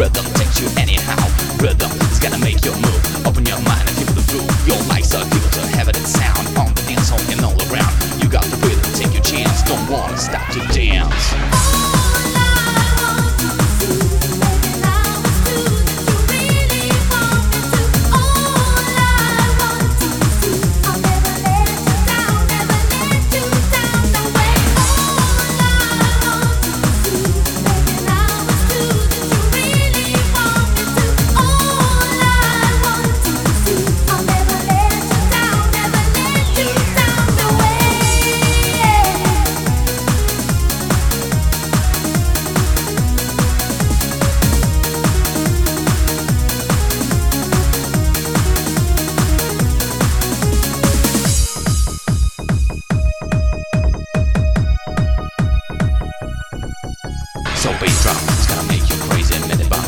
Rhythm takes you anyhow. Rhythm is gonna make you move. Open your mind and feel the groove. Your legs are able to have it and sound on the dance hall and all around. You got the rhythm, take your chance. Don't wanna stop to dance. So bass drum is gonna make you crazy, and